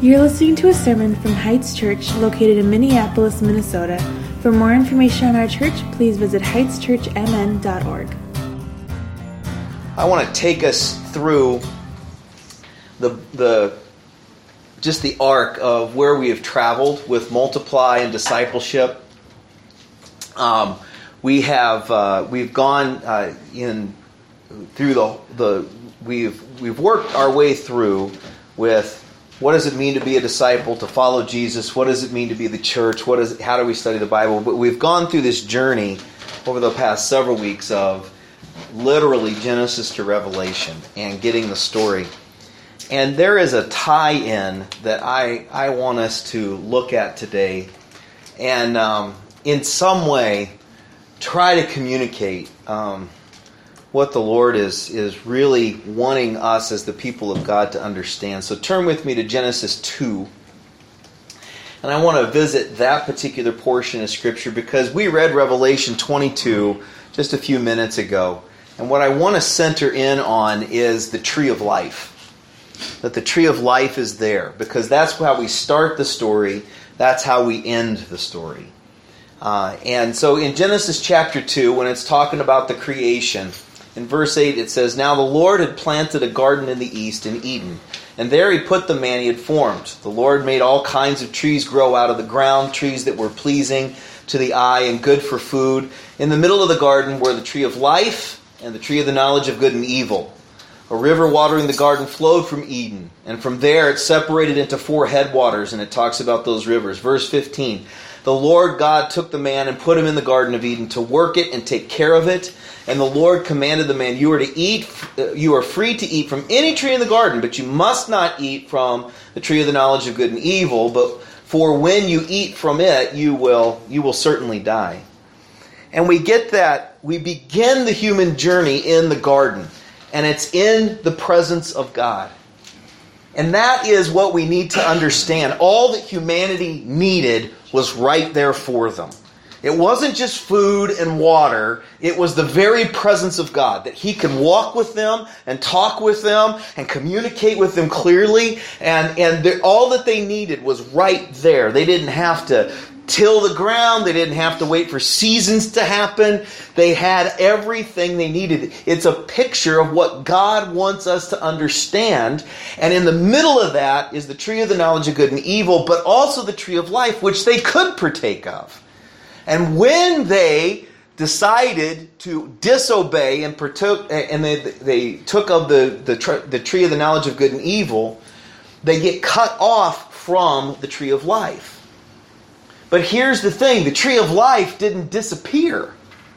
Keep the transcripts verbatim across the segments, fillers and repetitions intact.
You're listening to a sermon from Heights Church located in Minneapolis, Minnesota. For more information on our church, please visit heights church m n dot org. I want to take us through the the just the arc of where we have traveled with Multiply and discipleship. Um, we have uh, we've gone uh, in through the the we've we've worked our way through with what does it mean to be a disciple, to follow Jesus? What does it mean to be the church? What is how do we study the Bible? But we've gone through this journey over the past several weeks of literally Genesis to Revelation and getting the story. And there is a tie-in that I, I want us to look at today and um, in some way try to communicate um, what the Lord is, is really wanting us as the people of God to understand. So turn with me to Genesis two. And I want to visit that particular portion of Scripture because we read Revelation twenty-two just a few minutes ago. And what I want to center in on is the tree of life. That the tree of life is there. Because that's how we start the story. That's how we end the story. Uh, and so in Genesis chapter two, when it's talking about the creation, in verse eight it says, "Now the Lord had planted a garden in the east in Eden. And there he put the man he had formed. The Lord made all kinds of trees grow out of the ground, trees that were pleasing to the eye and good for food. In the middle of the garden were the tree of life and the tree of the knowledge of good and evil. A river watering the garden flowed from Eden, and from there it separated into four headwaters," and it talks about those rivers. Verse fifteen, "The Lord God took the man and put him in the Garden of Eden to work it and take care of it. And the Lord commanded the man, you are to eat, you are free to eat from any tree in the garden, but you must not eat from the tree of the knowledge of good and evil, but for when you eat from it, you will, you will certainly die." And we get that, we begin the human journey in the garden, and it's in the presence of God. And that is what we need to understand. All that humanity needed was right there for them. It wasn't just food and water. It was the very presence of God, that He could walk with them and talk with them and communicate with them clearly. And, and all that they needed was right there. They didn't have to till the ground. They didn't have to wait for seasons to happen. They had everything they needed. It's a picture of what God wants us to understand. And in the middle of that is the tree of the knowledge of good and evil, but also the tree of life, which they could partake of. And when they decided to disobey and partook, and they, they took of the, the, the tree of the knowledge of good and evil, they get cut off from the tree of life. But here's the thing, the tree of life didn't disappear.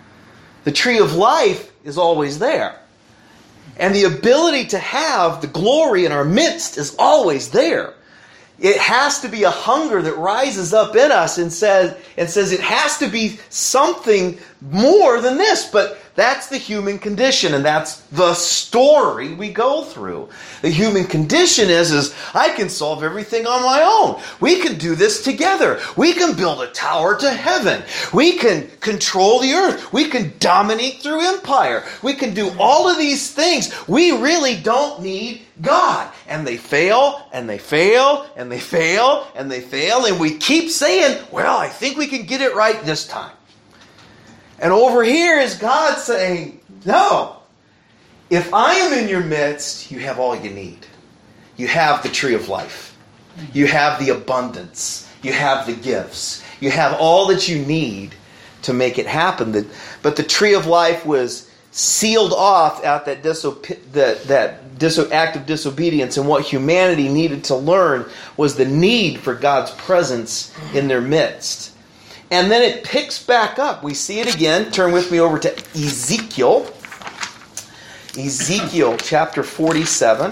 The tree of life is always there. And the ability to have the glory in our midst is always there. It has to be a hunger that rises up in us and says, and says it has to be something more than this. But that's the human condition, and that's the story we go through. The human condition is, is I can solve everything on my own. We can do this together. We can build a tower to heaven. We can control the earth. We can dominate through empire. We can do all of these things. We really don't need God. And they fail, and they fail, and they fail, and they fail, and we keep saying, well, I think we can get it right this time. And over here is God saying, no, if I am in your midst, you have all you need. You have the tree of life. You have the abundance. You have the gifts. You have all that you need to make it happen. But the tree of life was sealed off at that, diso- that, that diso- act of disobedience. And what humanity needed to learn was the need for God's presence in their midst. And then it picks back up. We see it again. Turn with me over to Ezekiel. Ezekiel chapter forty-seven.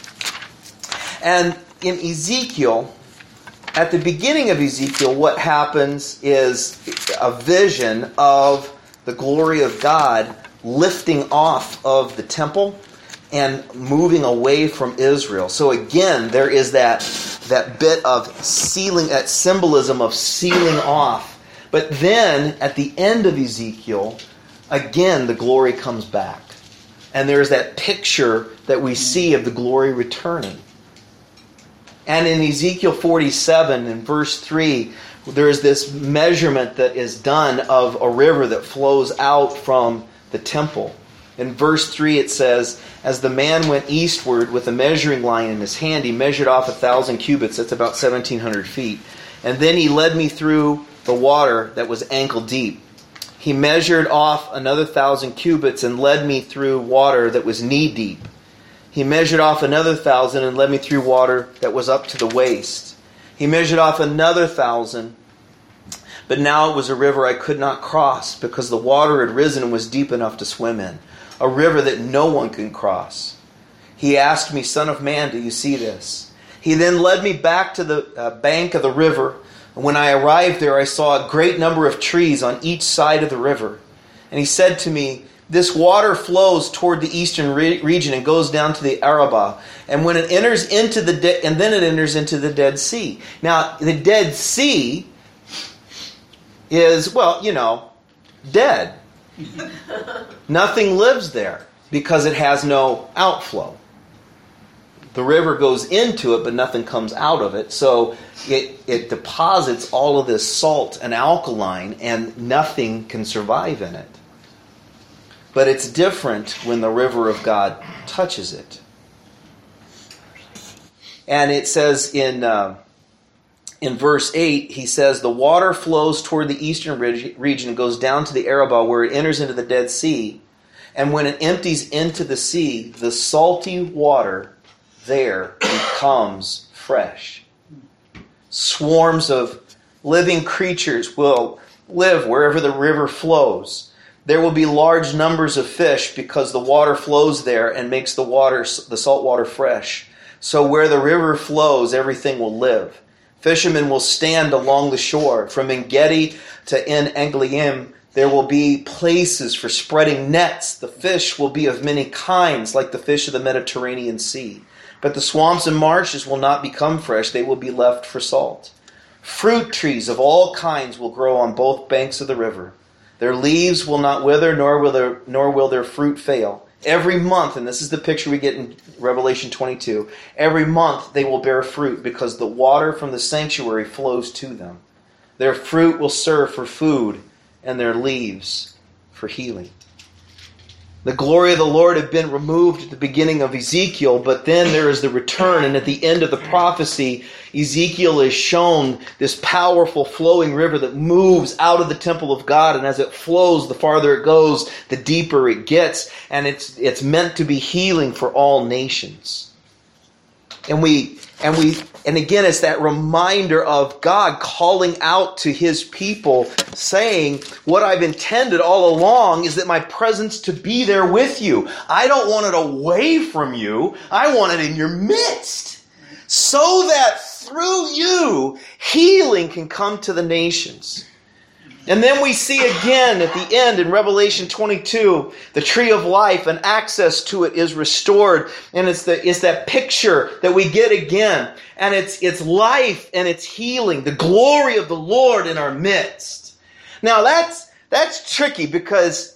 And in Ezekiel, at the beginning of Ezekiel, what happens is a vision of the glory of God lifting off of the temple and moving away from Israel. So again, there is that, that bit of sealing, that symbolism of sealing off. But then, at the end of Ezekiel, again, the glory comes back. And there's that picture that we see of the glory returning. And in Ezekiel forty-seven, in verse three, there is this measurement that is done of a river that flows out from the temple. In verse three it says, as the man went eastward with a measuring line in his hand, he measured off a thousand cubits, that's about seventeen hundred feet. And then he led me through the water that was ankle deep. He measured off another thousand cubits and led me through water that was knee deep. He measured off another thousand and led me through water that was up to the waist. He measured off another thousand, but now it was a river I could not cross because the water had risen and was deep enough to swim in. A river that no one can cross. He asked me, Son of man, do you see this? He then led me back to the uh, bank of the river. And when I arrived there, I saw a great number of trees on each side of the river. And he said to me, this water flows toward the eastern re- region and goes down to the Arabah. And when it enters into the de- and then it enters into the Dead Sea. Now, the Dead Sea is, well, you know, dead. Nothing lives there because it has no outflow. The river goes into it, but nothing comes out of it. So it, it deposits all of this salt and alkaline, and nothing can survive in it. But it's different when the river of God touches it. And it says in uh, in verse eight, he says, the water flows toward the eastern region and goes down to the Arabah, where it enters into the Dead Sea. And when it empties into the sea, the salty water there becomes fresh. Swarms of living creatures will live wherever the river flows. There will be large numbers of fish because the water flows there and makes the water, the salt water fresh. So where the river flows, everything will live. Fishermen will stand along the shore. From En-Gedi to En-Eglaim, there will be places for spreading nets. The fish will be of many kinds, like the fish of the Mediterranean Sea. But the swamps and marshes will not become fresh. They will be left for salt. Fruit trees of all kinds will grow on both banks of the river. Their leaves will not wither, nor will their, nor will their fruit fail. Every month, and this is the picture we get in Revelation twenty-two, every month they will bear fruit because the water from the sanctuary flows to them. Their fruit will serve for food and their leaves for healing. The glory of the Lord had been removed at the beginning of Ezekiel, but then there is the return, and at the end of the prophecy, Ezekiel is shown this powerful flowing river that moves out of the temple of God, and as it flows, the farther it goes, the deeper it gets, and it's it's meant to be healing for all nations. And we and we and again, it's that reminder of God calling out to His people, saying, what I've intended all along is that my presence to be there with you. I don't want it away from you. I want it in your midst. So that through you, healing can come to the nations. And then we see again at the end in Revelation twenty-two, the tree of life, and access to it is restored. And it's the it's that picture that we get again. And it's it's life and it's healing, the glory of the Lord in our midst. Now that's that's tricky, because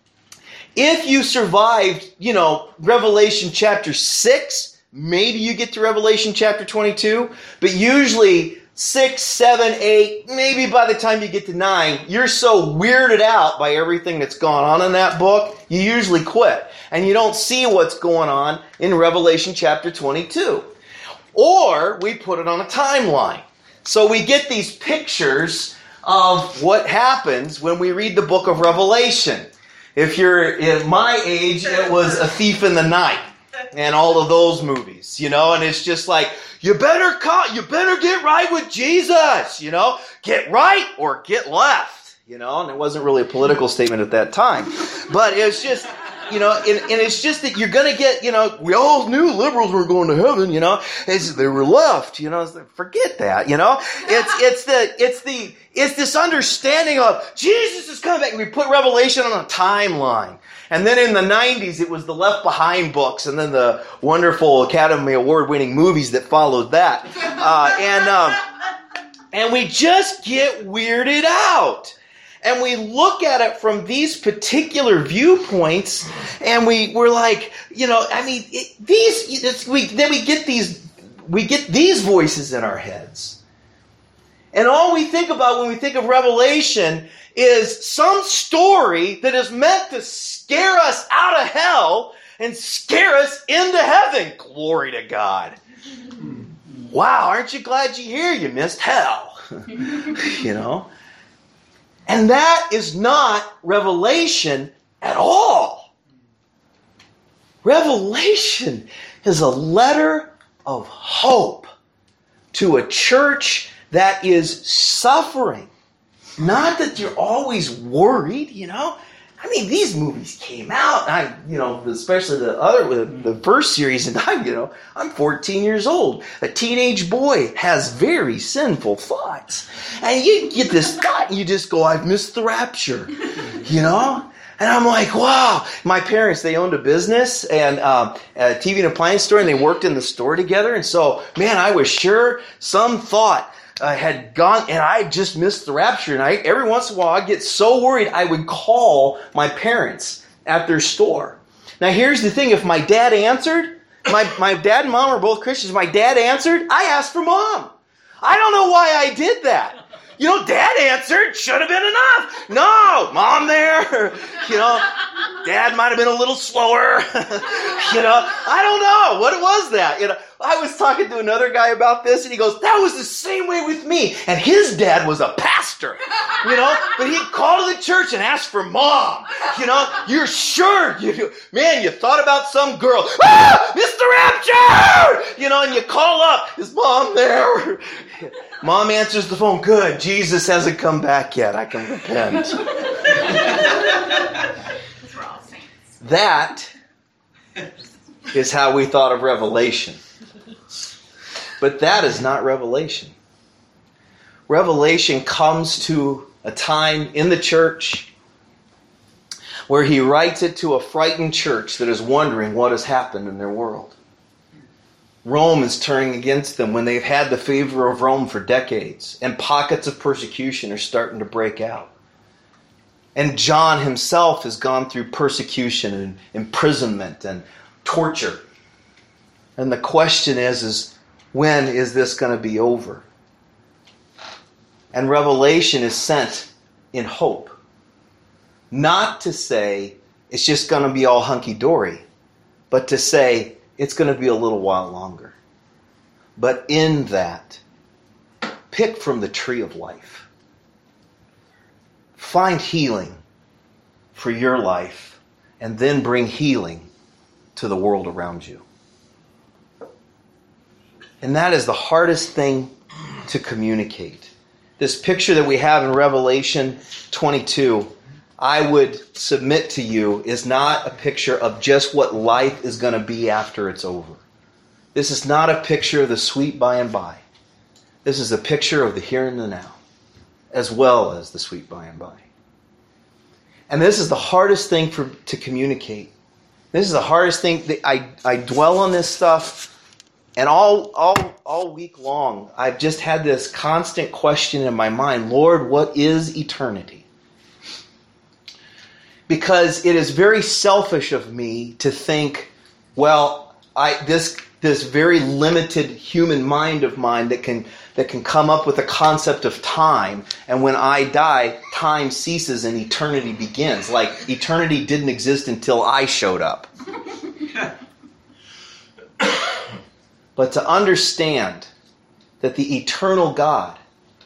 if you survived, you know, Revelation chapter six, maybe you get to Revelation chapter twenty-two, but usually Six, seven, eight, maybe by the time you get to nine, you're so weirded out by everything that's gone on in that book, you usually quit. And you don't see what's going on in Revelation chapter twenty-two. Or we put it on a timeline. So we get these pictures of what happens when we read the book of Revelation. If you're in my age, it was A Thief in the Night and all of those movies, you know, and it's just like, You better cut, you better get right with Jesus, you know, get right or get left, you know, and it wasn't really a political statement at that time, but it was just, you know, and, and it's just that you're going to get, you know, we all knew liberals were going to heaven, you know, it's, they were left, you know, forget that, you know, it's, it's the, it's the, it's this understanding of Jesus is coming back. We put Revelation on a timeline. And then in the nineties, it was the Left Behind books, and then the wonderful Academy Award-winning movies that followed that. Uh, and um, and we just get weirded out. And we look at it from these particular viewpoints, and we, we're like, you know, I mean, it, these, it's, we, then we get these we get these voices in our heads. And all we think about when we think of Revelation is some story that is meant to scare us out of hell and scare us into heaven. Glory to God. Wow, aren't you glad you're here? You missed hell. You know? And that is not Revelation at all. Revelation is a letter of hope to a church that is suffering. Not that you're always worried, you know. I mean, these movies came out, and I, you know, especially the other, the first series, and I, you know, I'm fourteen years old. A teenage boy has very sinful thoughts. And you get this thought, and you just go, I've missed the rapture, you know? And I'm like, wow. My parents, they owned a business and um, a T V and appliance store, and they worked in the store together. And so, man, I was sure some thought uh, had gone, and I just missed the rapture. And I, every once in a while, I'd get so worried, I would call my parents at their store. Now, here's the thing. If my dad answered, my, my dad and mom are both Christians. My dad answered, I asked for mom. I don't know why I did that. You know, Dad answered, should have been enough. No, Mom there. You know, Dad might have been a little slower. You know, I don't know. What was that? You know, I was talking to another guy about this, and he goes, that was the same way with me. And his dad was a pastor, you know, but he'd call to the church and ask for Mom. You know, you're sure, you, man, you thought about some girl. Ah, Mister Rapture! You know, and you call up, is Mom there? Mom answers the phone. Good. Jesus hasn't come back yet. I can repent. That is how we thought of Revelation. But that is not Revelation. Revelation comes to a time in the church where he writes it to a frightened church that is wondering what has happened in their world. Rome is turning against them when they've had the favor of Rome for decades, and pockets of persecution are starting to break out. And John himself has gone through persecution and imprisonment and torture. And the question is, is when is this going to be over? And Revelation is sent in hope. Not to say it's just going to be all hunky-dory, but to say it's going to be a little while longer. But in that, pick from the tree of life. Find healing for your life, and then bring healing to the world around you. And that is the hardest thing to communicate. This picture that we have in Revelation twenty-two, I would submit to you, is not a picture of just what life is going to be after it's over. This is not a picture of the sweet by and by. This is a picture of the here and the now, as well as the sweet by and by. And this is the hardest thing for to communicate. This is the hardest thing. That I, I dwell on this stuff, and all, all, all week long, I've just had this constant question in my mind, Lord, what is eternity? Because it is very selfish of me to think, well, I this this very limited human mind of mine that can that can come up with a concept of time, and when I die, time ceases and eternity begins. Like eternity didn't exist until I showed up. But to understand that the eternal God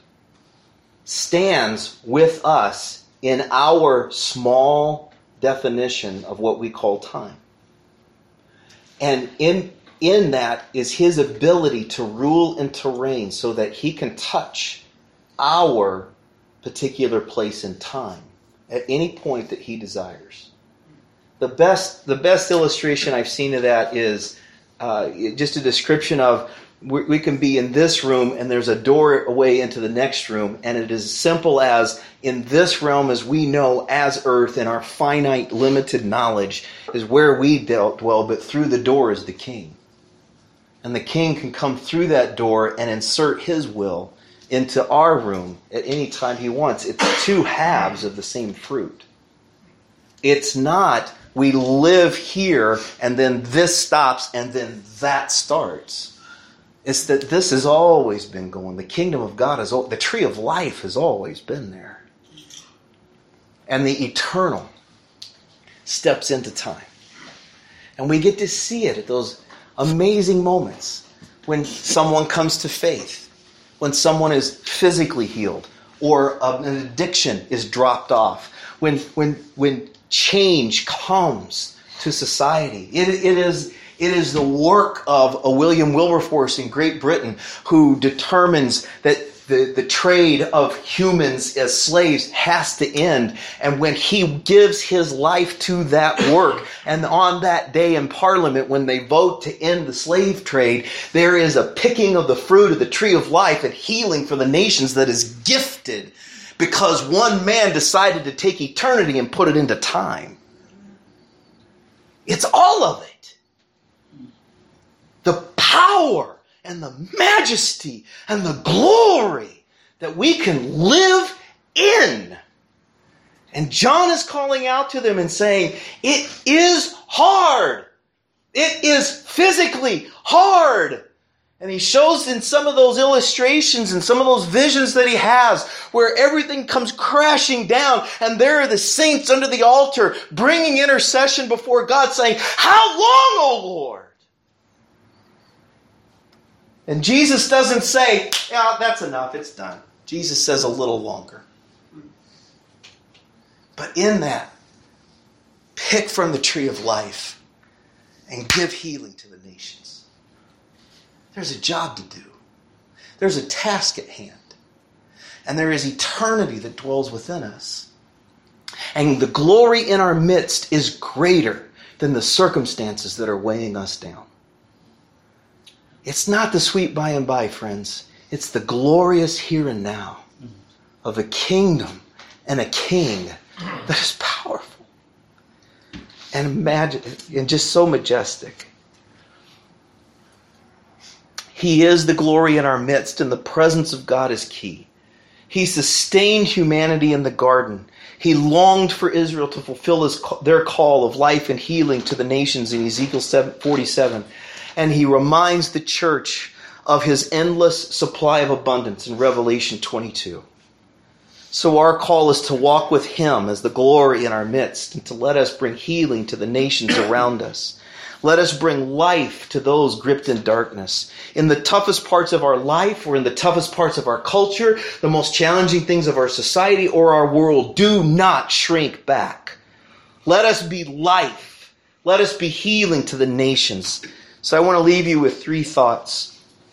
stands with us in our small definition of what we call time. And in, in that is his ability to rule and to reign so that he can touch our particular place in time at any point that he desires. The best, the best illustration I've seen of that is uh, just a description of we, we can be in this room and there's a doorway into the next room, and it is as simple as in this realm as we know as earth in our finite limited knowledge is where we dwell, but through the door is the king. And the king can come through that door and insert his will into our room at any time he wants. It's two halves of the same fruit. It's not we live here and then this stops and then that starts. It's that this has always been going. The kingdom of God, is the tree of life has always been there. And the eternal steps into time. And we get to see it at those amazing moments when someone comes to faith, when someone is physically healed, or an addiction is dropped off, when when when change comes to society. It, it is it is the work of a William Wilberforce in Great Britain who determines that the, the trade of humans as slaves has to end. And when he gives his life to that work, and on that day in Parliament when they vote to end the slave trade, there is a picking of the fruit of the tree of life and healing for the nations that is gifted because one man decided to take eternity and put it into time. It's all of it. The power and the majesty and the glory that we can live in. And John is calling out to them and saying, it is hard. It is physically hard. And he shows in some of those illustrations and some of those visions that he has where everything comes crashing down and there are the saints under the altar bringing intercession before God saying, how long, O Lord? And Jesus doesn't say, yeah, that's enough, it's done. Jesus says a little longer. But in that, pick from the tree of life and give healing to the nations. There's a job to do. There's a task at hand. And there is eternity that dwells within us. And the glory in our midst is greater than the circumstances that are weighing us down. It's not the sweet by and by, friends. It's the glorious here and now of a kingdom and a king that is powerful and imagine and just so majestic. He is the glory in our midst, and the presence of God is key. He sustained humanity in the garden. He longed for Israel to fulfill his, their call of life and healing to the nations in Ezekiel forty-seven. And he reminds the church of his endless supply of abundance in Revelation twenty-two. So our call is to walk with him as the glory in our midst and to let us bring healing to the nations around us. Let us bring life to those gripped in darkness. In the toughest parts of our life or in the toughest parts of our culture, the most challenging things of our society or our world, do not shrink back. Let us be life. Let us be healing to the nations. So I want to leave you with three thoughts.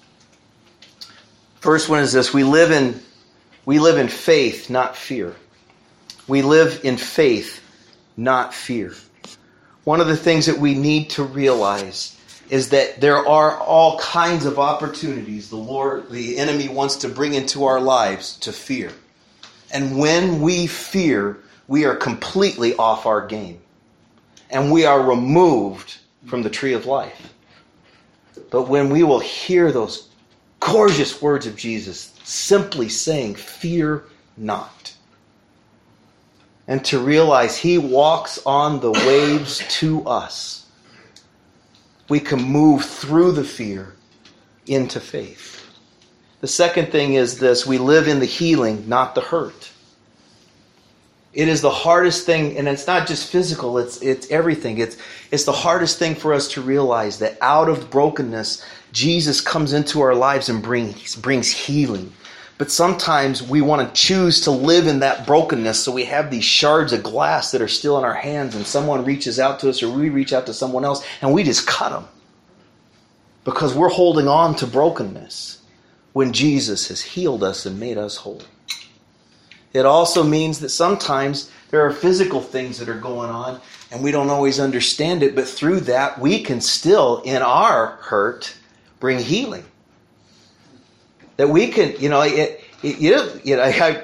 First one is this: we live in we live in faith, not fear. We live in faith, not fear. One of the things that we need to realize is that there are all kinds of opportunities the Lord, the enemy wants to bring into our lives to fear. And when we fear, we are completely off our game. And we are removed from the tree of life. But when we will hear those gorgeous words of Jesus simply saying, fear not. And to realize he walks on the waves to us, we can move through the fear into faith. The second thing is this: we live in the healing, not the hurt. It is the hardest thing, and it's not just physical, it's it's everything. It's it's the hardest thing for us to realize that out of brokenness, Jesus comes into our lives and brings brings healing. But sometimes we want to choose to live in that brokenness, so we have these shards of glass that are still in our hands, and someone reaches out to us or we reach out to someone else, and we just cut them. Because we're holding on to brokenness when Jesus has healed us and made us whole. It also means that sometimes there are physical things that are going on, and we don't always understand it, but through that we can still, in our hurt, bring healing. That we can, you know, it, it, you know, you know I,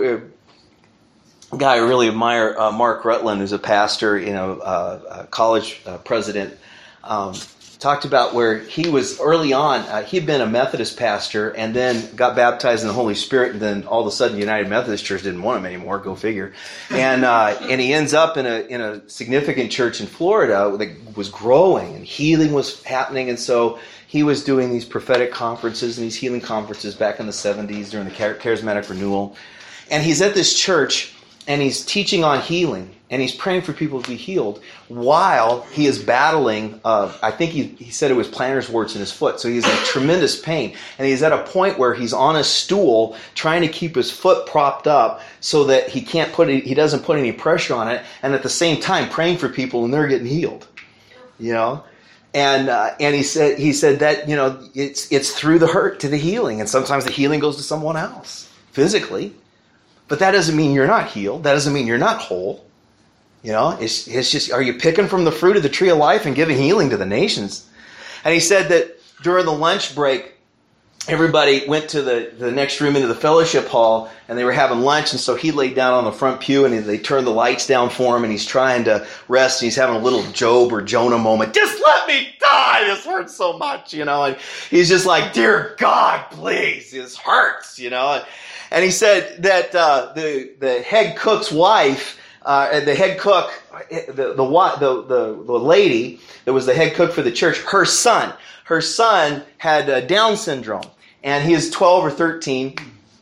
a guy I really admire, uh, Mark Rutland, who's a pastor, you know, uh, a college uh, president, um, talked about where he was early on. Uh, he'd been a Methodist pastor and then got baptized in the Holy Spirit, and then all of a sudden, United Methodist Church didn't want him anymore. Go figure. And uh, and he ends up in a in a significant church in Florida that was growing and healing was happening, and so he was doing these prophetic conferences and these healing conferences back in the seventies during the Charismatic Renewal. And he's at this church, and he's teaching on healing, and he's praying for people to be healed while he is battling, uh, I think he, he said it was plantar warts in his foot, so he's in tremendous pain. And he's at a point where he's on a stool trying to keep his foot propped up so that he can't put it, he doesn't put any pressure on it, and at the same time praying for people and they're getting healed. You know? And uh, and he said he said that, you know, it's it's through the hurt to the healing, and sometimes the healing goes to someone else physically. But that doesn't mean you're not healed. That doesn't mean you're not whole. You know, it's, it's just, are you picking from the fruit of the tree of life and giving healing to the nations? And he said that during the lunch break, everybody went to the, the next room into the fellowship hall, and they were having lunch, and so he laid down on the front pew, and they turned the lights down for him, and he's trying to rest, and he's having a little Job or Jonah moment. Just let me die! This hurts so much, you know. And he's just like, dear God, please, this hurts, you know. And he said that uh, the the head cook's wife, uh, the head cook, the the, the the the lady that was the head cook for the church, her son, her son had uh, Down syndrome, and he is twelve or thirteen,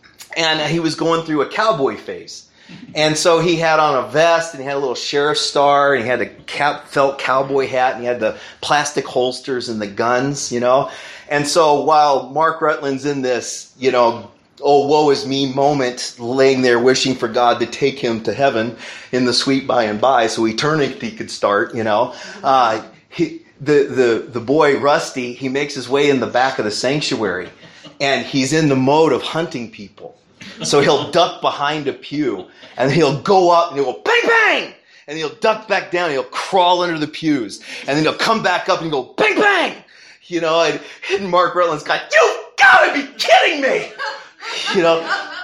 and he was going through a cowboy phase. And so he had on a vest, and he had a little sheriff's star, and he had a cap, felt cowboy hat, and he had the plastic holsters and the guns, you know. And so while Mark Rutland's in this, you know, oh, woe is me moment, laying there wishing for God to take him to heaven in the sweet by and by so eternity could start, you know. Uh, he, the, the, the boy, Rusty, he makes his way in the back of the sanctuary, and he's in the mode of hunting people. So he'll duck behind a pew, and he'll go up, and he'll go, bang, bang! And he'll duck back down, and he'll crawl under the pews, and then he'll come back up and go, bang, bang! You know, and, and Mark Rutland's got, you've got to be kidding me! You know,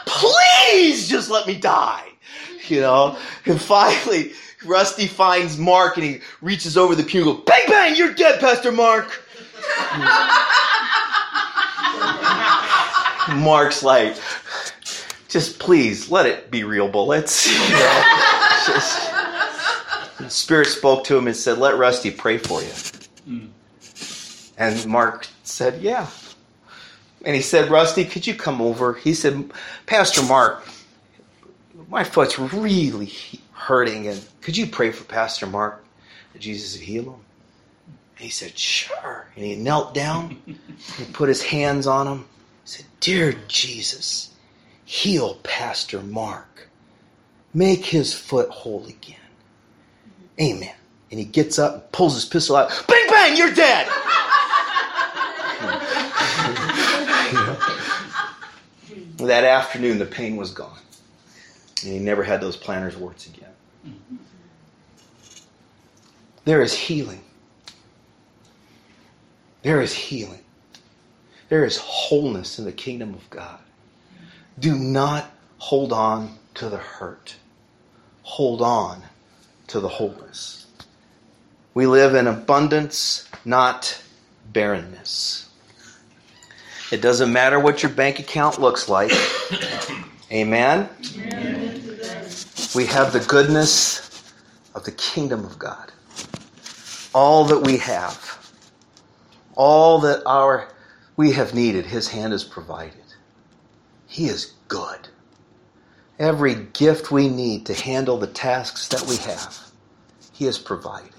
please just let me die. You know, and finally, Rusty finds Mark, and he reaches over the pew and goes, bang, bang, you're dead, Pastor Mark. Mark's like, just please let it be real bullets. You know, just, the Spirit spoke to him and said, let Rusty pray for you. And Mark said, yeah. And he said, Rusty, could you come over? He said, Pastor Mark, my foot's really hurting, and could you pray for Pastor Mark that Jesus would heal him? And he said, sure. And he knelt down, and he put his hands on him. He said, dear Jesus, heal Pastor Mark. Make his foot whole again. Amen. And he gets up and pulls his pistol out. Bang, bang, you're dead. That afternoon, the pain was gone. And he never had those plantar warts again. Mm-hmm. There is healing. There is healing. There is wholeness in the kingdom of God. Do not hold on to the hurt. Hold on to the wholeness. We live in abundance, not barrenness. It doesn't matter what your bank account looks like. Amen? Amen. We have the goodness of the kingdom of God. All that we have, all that our we have needed, His hand has provided. He is good. Every gift we need to handle the tasks that we have, He has provided.